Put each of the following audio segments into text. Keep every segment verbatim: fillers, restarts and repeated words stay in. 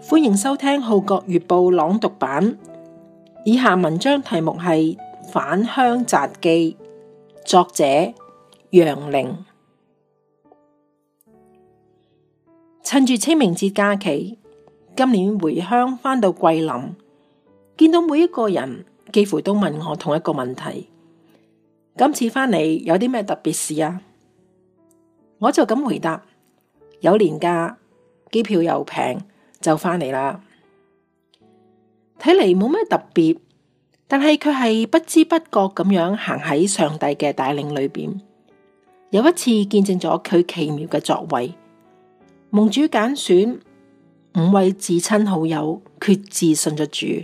歡迎收聽《號角月報》朗讀版。以下文章題目係《返鄉札記》，作者楊玲。趁住清明節假期，今年回鄉返到桂林，見到每一個人幾乎都問我同一個問題：今次返嚟有啲咩特別事啊？我就咁回答：有年假，機票又平，就返嚟啦。睇嚟冇咩特別，但係佢係不知不覺咁樣行喺上帝嘅帶領裏邊，有一次見證咗佢奇妙嘅作為。蒙主揀選五位至親好友決志信咗主。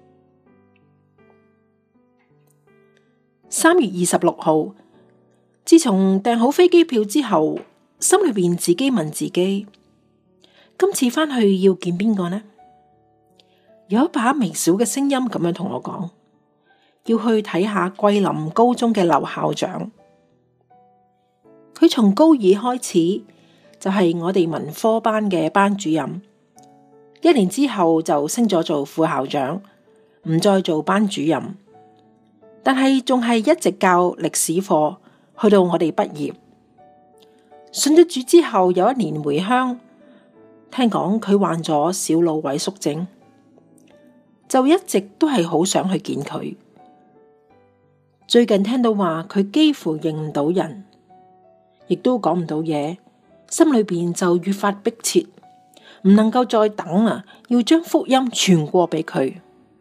三月二十六號，自從訂好飛機票之後，心裏邊自己問自己：今次返去要見邊個呢？有一把微小嘅聲音咁樣同我講，要去睇下桂林高中嘅劉校長。佢從高二開始就係我哋文科班嘅班主任，一年之後就升咗做副校長，唔再做班主任，但係仲係一直教歷史課，去到我哋畢業。信咗主之後，有一年回鄉，聽講佢患咗小腦萎縮症，就一直都係好想去見佢。最近聽到話佢幾乎認唔到人，亦都講唔到嘢，心裏邊就越發迫切，唔能夠再等啦，要將福音傳過俾佢。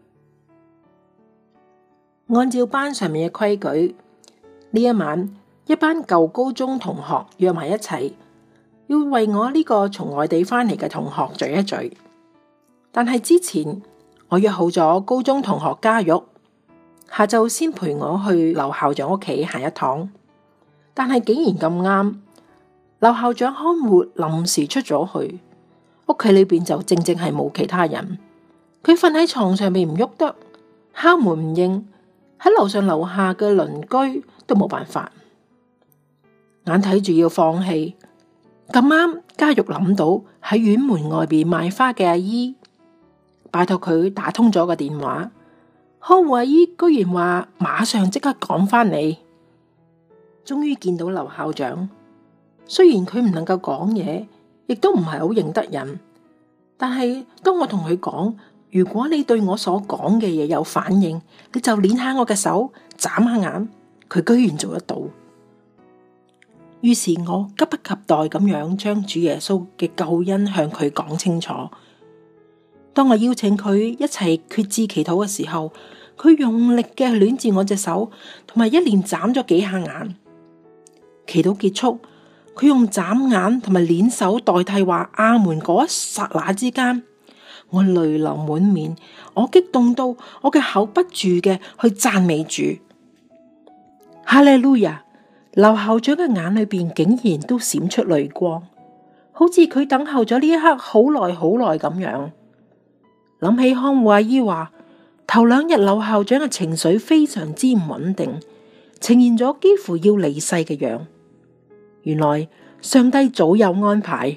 按照班上面嘅規矩，呢一晚一班舊高中同學約埋一齊，要為我呢個從外地返嚟嘅同學聚一聚。但係之前我約好咗高中同學嘉玉，下晝先陪我去劉校長屋企行一趟，但係竟然咁啱，劉校長看護臨時出咗去，屋企裏邊就正正係冇其他人。佢瞓喺床上面唔喐得，敲門唔應，喺樓上樓下嘅鄰居都冇辦法，眼睇住要放棄。咁啱嘉玉諗到喺院門外邊賣花嘅阿姨，拜託佢打通咗個電話，看護阿姨居然話馬上即刻趕返嚟。終於見到劉校長，雖然佢唔能夠講嘢，亦都唔係好認得人，但係當我同佢講，如果你對我所講嘅嘢有反應，你就捏下我嘅手，眨下眼，佢居然做得到。於是我急不及待咁樣將主耶穌嘅救恩向佢講清楚。當我邀請佢一齊決志祈禱嘅時候，佢用力嘅捏住我隻手，同埋一連眨咗幾下眼。祈禱結束，佢用眨眼同埋捏手代替話阿門嗰一剎那之間，我淚流滿面，我激動到我嘅口不住嘅去讚美主。哈利路亞！劉校長嘅眼裏邊竟然都閃出淚光，好似佢等候咗呢一刻好耐好耐咁樣。諗起看護阿姨話，頭兩日劉校長嘅情緒非常之唔穩定，呈現咗幾乎要離世嘅樣。原來上帝早有安排。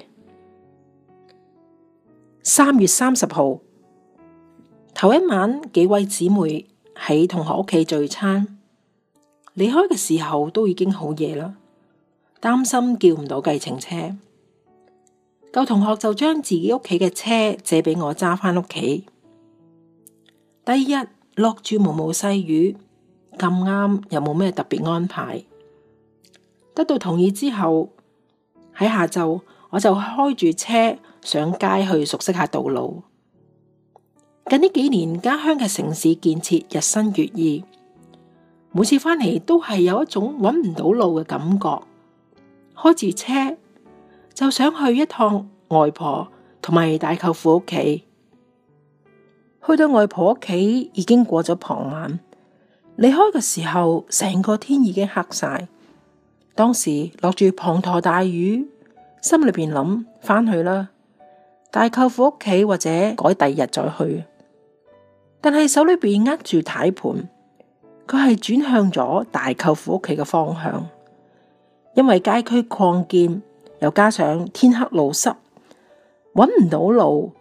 三月三十號，頭一晚幾位姊妹喺同學屋企聚餐，離開嘅時候都已經好夜啦，擔心叫唔到計程車，舊同學就將自己屋企嘅車借俾我揸返屋企。第二日落住毛毛細雨，咁啱又冇咩特別安排，得到同意之後，喺下晝我就開住車上街去熟悉下道路。近呢幾年家鄉嘅城市建設日新月異，每次返嚟都係有一種揾唔到路嘅感覺。開住車就想去一趟外婆同埋大舅父屋企。去到外婆屋企已經過咗傍晚，離開嘅時候成個天已經黑晒。當時落住滂沱大雨，心裏邊諗返去啦，大舅父屋企或者改第二日再去。但係手裏邊握住軚盤，佢係轉向咗大舅父屋企嘅方向。因為街區擴建，又加上天黑路濕，揾唔到路，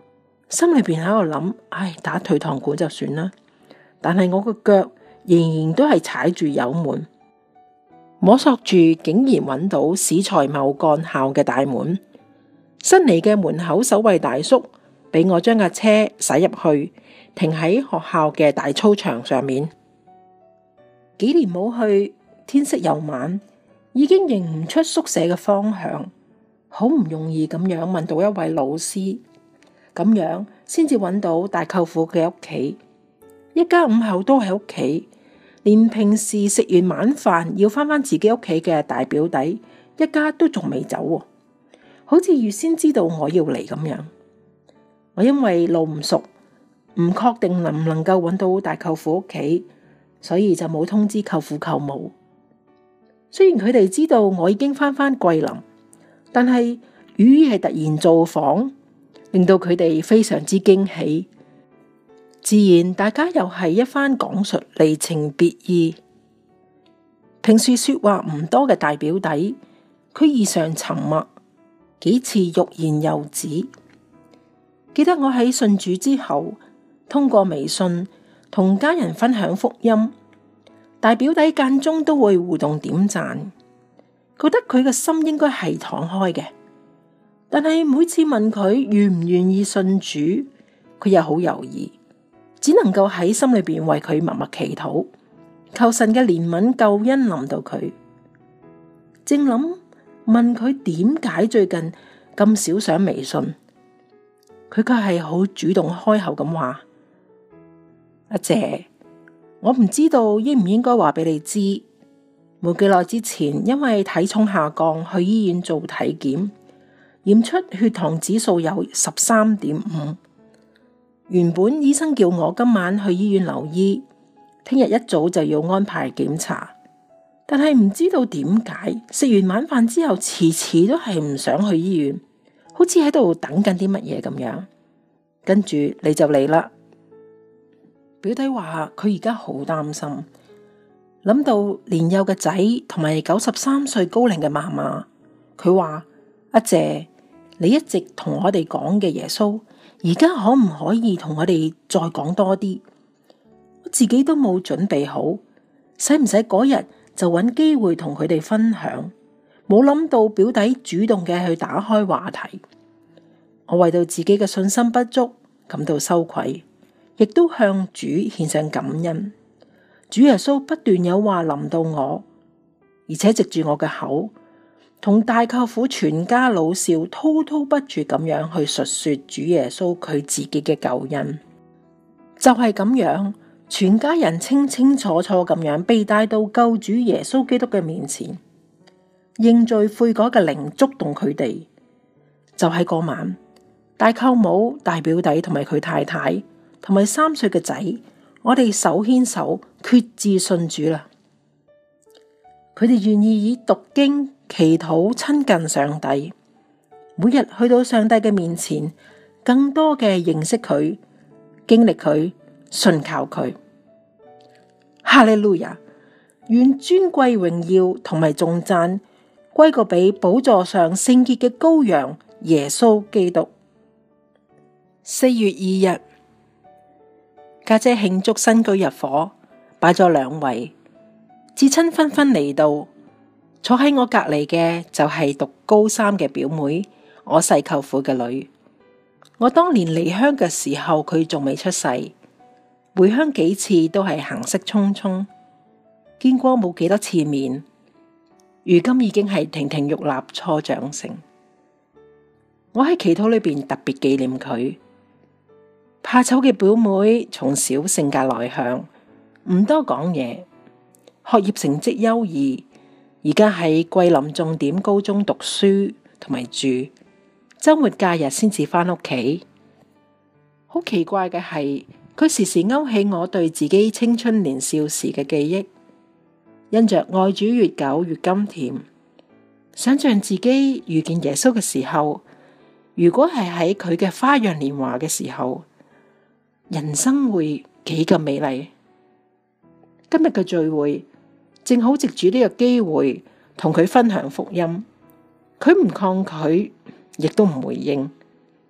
心裏邊喺度諗，唉，打退堂鼓就算啦。但係我個腳仍然都係踩住油門，摸索住，竟然揾到史才茂幹校嘅大門。新嚟嘅門口守衛大叔俾我將架車駛入去，停喺學校嘅大操場上面。幾年冇去，天色又晚，已經認唔出宿舍嘅方向，好唔容易咁樣問到一位老師，咁樣先至揾到大舅父嘅屋企。一家五口都喺屋企，連平時食完晚飯要返返自己屋企嘅大表弟，一家都仲未走，好似預先知道我要嚟咁樣。我因為路唔熟，唔確定能唔能夠揾到大舅父屋企，所以就冇通知舅父舅母。雖然佢哋知道我已經返返桂林，但係雨係突然造訪，令到佢哋非常之驚喜。自然大家又係一番講述離情別意。平時說話唔多嘅大表弟，佢異常沉默，幾次欲言又止。記得我喺信主之後，通過微信同家人分享福音，大表弟間中都會互動點讚，覺得佢嘅心應該係敞開嘅。但係每次問佢願唔願意信主，佢又好猶豫，只能夠喺心裏邊為佢默默祈禱，求神嘅憐憫救恩臨到佢。正諗問佢點解最近咁少上微信，佢卻係好主動開口咁話：阿姐，我唔知道應唔應該話俾你知，冇幾耐之前因為體重下降去醫院做體檢，驗出血糖指數有十三點五。原本醫生叫我今晚去醫院留醫，聽日一早就要安排檢查，但係唔知道點解食完晚飯之後遲遲都係唔想去醫院，好似喺度等緊啲乜嘢咁樣。跟住你就嚟啦。表弟話佢而家好擔心，諗到年幼嘅仔同埋九十三歲高齡嘅嫲嫲，佢話：阿姐，你一直同我哋講嘅耶穌，而家可唔可以同我哋再講多啲？我自己都冇準備好，使唔使嗰日就揾機會同佢哋分享？冇諗到表弟主動嘅去打開話題，我為到自己嘅信心不足感到羞愧，亦都向主獻上感恩。主耶穌不斷有話臨到我，而且藉住我嘅口，同大舅父全家老少滔滔不絕咁樣去述說主耶穌佢自己嘅救恩。就係咁樣，全家人清清楚楚咁樣被帶到救主耶穌基督嘅面前，認罪悔改嘅靈觸動佢哋。就喺嗰晚，大舅母、大表弟同埋佢太太同埋三歲嘅仔，我哋手牽手決志信主啦。佢哋願意以讀經、祈禱親近上帝，每日去到上帝嘅面前，更多嘅認識佢、經歷佢、信靠佢。哈利路亞！願尊貴榮耀同埋頌讚歸個俾寶座上聖潔嘅羔羊耶穌基督。四月二日，家姐慶祝新居入伙，擺咗兩位，至親紛紛嚟到。坐喺我隔籬嘅就係讀高三嘅表妹，我細舅父嘅女。我當年離鄉嘅時候，佢仲未出世，回鄉幾次都係行色匆匆，見過冇幾多次面。如今已經係亭亭玉立初長成。我喺祈禱裏邊特別紀念佢。怕醜嘅表妹從小性格內向，唔多講嘢，學業成績優異。而家喺桂林重點高中讀書同埋住，周末假日先至返屋企。好奇怪嘅係，佢時時勾起我對自己青春年少時嘅記憶，因着愛主越久越甘甜。想象自己遇見耶穌嘅時候，如果係喺佢嘅花樣年華嘅時候，人生會幾咁美麗。今日嘅聚會，正好藉住呢個機會同佢分享福音，佢唔抗拒，亦都唔回應。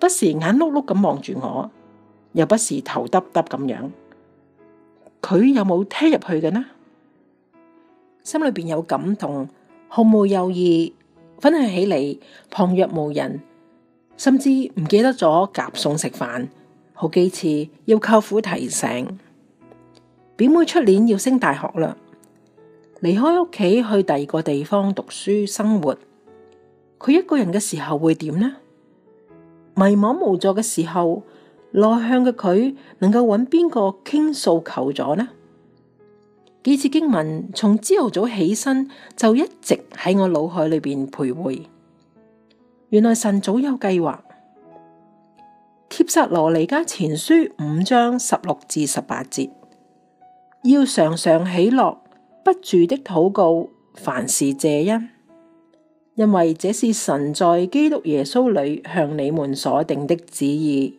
不時眼碌碌咁望住我，又不時頭耷耷咁樣。佢有冇聽入去嘅呢？心裏邊有感動，毫無猶豫，分享起嚟旁若無人，甚至唔記得咗夾餸食飯，好幾次要舅父提醒。表妹出年要升大學啦，離開屋企去第二個地方讀書生活，佢一個人嘅時候會點呢？迷茫無助嘅時候，內向嘅佢能夠揾邊個傾訴求助呢？幾次經文從朝頭早起身就一直喺我腦海裏邊徘徊。原來神早有計劃。帖撒羅尼迦前書五章十六至十八節，要常常喜樂，不住的禱告，凡事謝恩，因為這是神在基督耶穌裏向你們所定的旨意。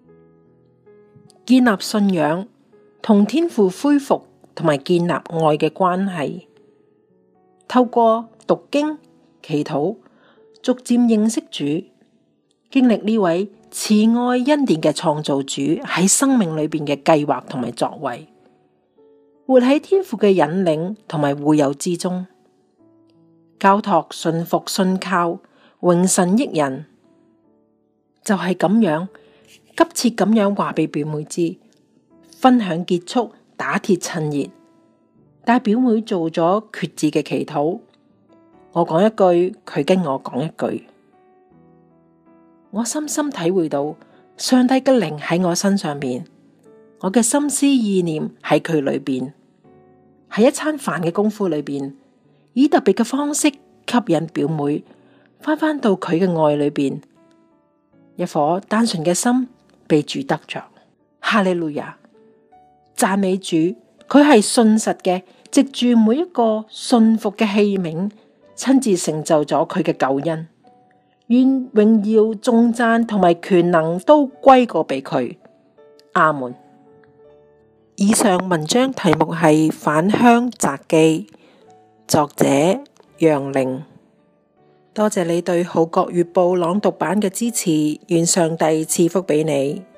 建立信仰，同天父恢復同埋建立愛嘅關係，透過讀經、祈禱，逐漸認識主，經歷呢位慈愛恩典嘅創造主喺生命裏邊嘅計劃同埋作為，活喺天父嘅引領同埋護佑之中，交託、信服、信靠，榮神益人，就係、是、咁樣急切咁樣話俾表妹知。分享結束，打鐵趁熱，帶表妹做咗決志嘅祈禱。我講一句，佢跟我講一句，我深深體會到上帝嘅靈喺我身上面，我嘅心思意念喺佢裏邊，喺一餐飯嘅功夫裏邊，以特別嘅方式吸引表妹翻返到佢嘅愛裏邊，一顆單純嘅心被主得着。哈利路亞！讚美主，佢係信實嘅，藉住每一個信服嘅器皿，親自成就咗佢嘅救恩。願榮耀、頌讚同埋權能都歸過俾佢。阿門。以上文章題目係《返鄉札記》，作者楊玲。多謝你對《號角月報》朗讀版嘅支持，願上帝賜福俾你。